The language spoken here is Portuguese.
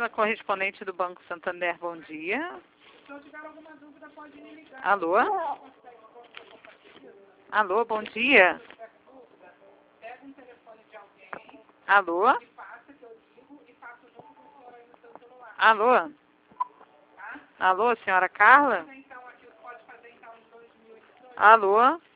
Camila, correspondente do Banco Santander, bom dia. Se eu tiver alguma dúvida, pode me ligar. Alô? Alô, bom dia. Pega um telefone de alguém, Alô? me passa que eu ligo e passo junto com o senhor aí no seu celular, Alô? tá? Alô, senhora Carla? Então, aqui pode fazer então em 2018. Alô?